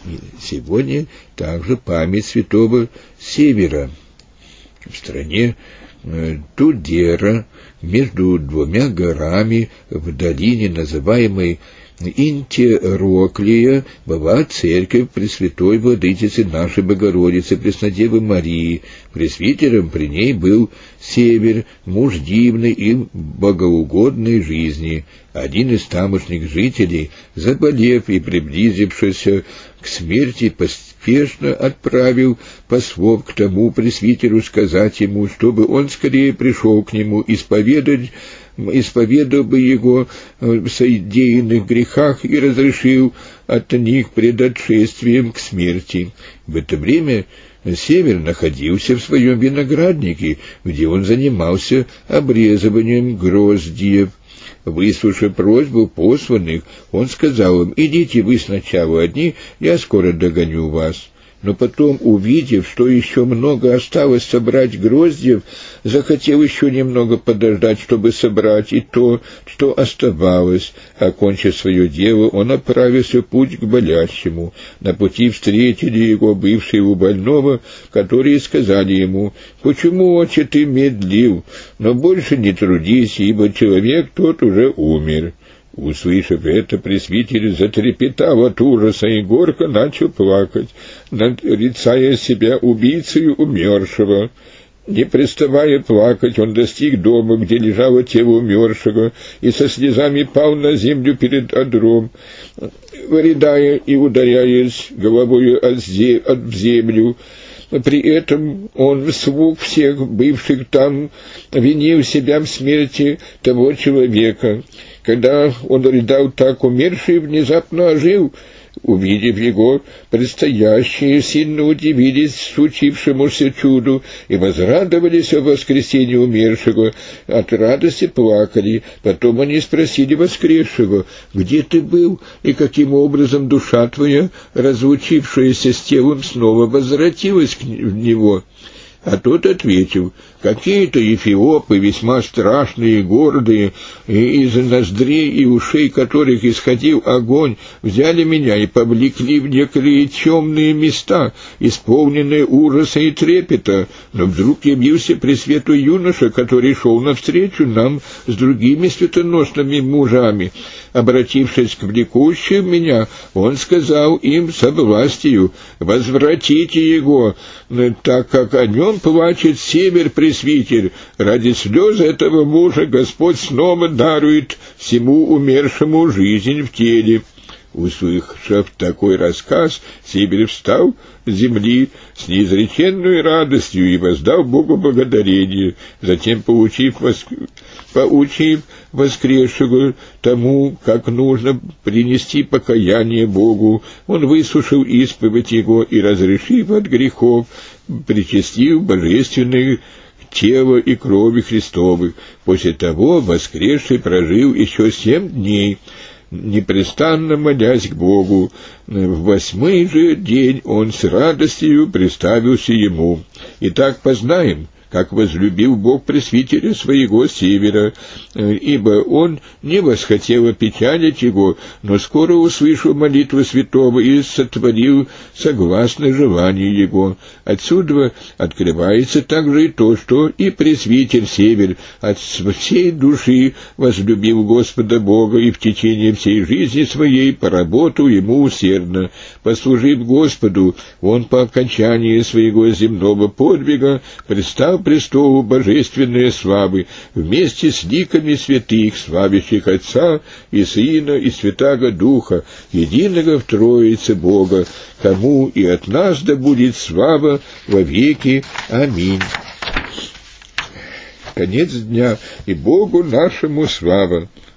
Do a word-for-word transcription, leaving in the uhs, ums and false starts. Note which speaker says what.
Speaker 1: Сегодня также память святого Севера. В стране Тудера, между двумя горами, в долине, называемой Интероклия, была церковь Пресвятой Владычицы нашей Богородицы Преснодевы Марии. Пресвитером при ней был Север, муж дивной и богоугодной жизни. Один из тамошних жителей, заболев и приблизившись к смерти, поспешно отправил послов к тому пресвитеру сказать ему, чтобы он скорее пришел к нему исповедать, исповедал бы его в содеянных грехах и разрешил от них пред отшествием к смерти. В это время Север находился в своем винограднике, где он занимался обрезыванием гроздьев. Выслушав просьбу посланных, он сказал им: «Идите вы сначала одни, я скоро догоню вас». Но потом, увидев, что еще много осталось собрать гроздьев, захотел еще немного подождать, чтобы собрать и то, что оставалось. Окончив свое дело, он отправился в путь к болящему. На пути встретили его бывшие у больного, которые сказали ему: «Почему, отче, ты медлил? Но больше не трудись, ибо человек тот уже умер». Услышав это, пресвитер затрепетал от ужаса и горько начал плакать, нарицая себя убийцей умершего. Не переставая плакать, он достиг дома, где лежало тело умершего, и со слезами пал на землю перед одром, рыдая и ударяясь головой от землю. При этом он вслух всех бывших там винил себя в смерти того человека. Когда он рыдал так, умерший внезапно ожил. Увидев его, предстоящие сильно удивились случившемуся чуду и возрадовались о воскресении умершего, от радости плакали. Потом они спросили воскресшего: «Где ты был, и каким образом душа твоя, разлучившаяся с телом, снова возвратилась в него?» А тот ответил: «Какие-то эфиопы, весьма страшные и гордые, и из ноздрей и ушей которых исходил огонь, взяли меня и повлекли в некоторые темные места, исполненные ужаса и трепета. Но вдруг явился пресветлый юноша, который шел навстречу нам с другими светоносными мужами. Обратившись к влекущим меня, он сказал им со властью: возвратите его, так как о нем плачет Север Пресвитер. Ради слез этого мужа Господь снова дарует всему умершему жизнь в теле». Услышав такой рассказ, Север встал с земли с неизреченной радостью и воздал Богу благодарение. Затем, поучив, воск... поучив воскресшего тому, как нужно принести покаяние Богу, он выслушал исповедь его и, разрешив от грехов, причастил божественных тела и крови Христовых. После того воскресший прожил еще семь дней, непрестанно молясь к Богу. В восьмой же день он с радостью представился ему. Итак, познаем, как возлюбил Бог пресвитера своего Севера, ибо он не восхотел опечалить его, но скоро услышал молитву святого и сотворил согласно желанию его. Отсюда открывается также и то, что и пресвитер Север от всей души возлюбил Господа Бога и в течение всей жизни своей поработал ему усердно. Послужив Господу, он по окончании своего земного подвига предстал престолу божественной славы вместе с ликами святых, славящих Отца и Сына и Святаго Духа, единого в Троице Бога, кому и от нас да будет слава во веки. Аминь. Конец дня, и Богу нашему слава.